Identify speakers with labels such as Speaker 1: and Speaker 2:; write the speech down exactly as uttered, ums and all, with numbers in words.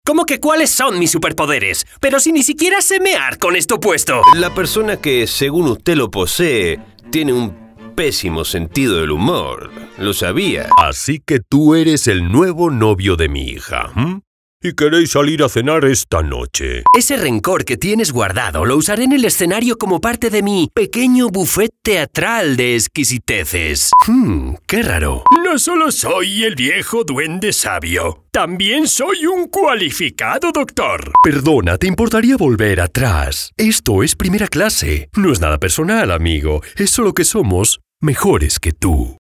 Speaker 1: ¿Cómo que cuáles son mis superpoderes? Pero si ni siquiera sé mear con esto puesto.
Speaker 2: La persona que, según usted lo posee, tiene un pésimo sentido del humor. Lo sabía.
Speaker 3: Así que tú eres el nuevo novio de mi hija, ¿m? ¿Y queréis salir a cenar esta noche?
Speaker 1: Ese rencor que tienes guardado lo usaré en el escenario como parte de mi pequeño buffet teatral de exquisiteces. Hmm, qué raro.
Speaker 4: No solo soy el viejo duende sabio, también soy un cualificado doctor.
Speaker 3: Perdona, ¿te importaría volver atrás? Esto es primera clase. No es nada personal, amigo. Es solo que somos mejores que tú.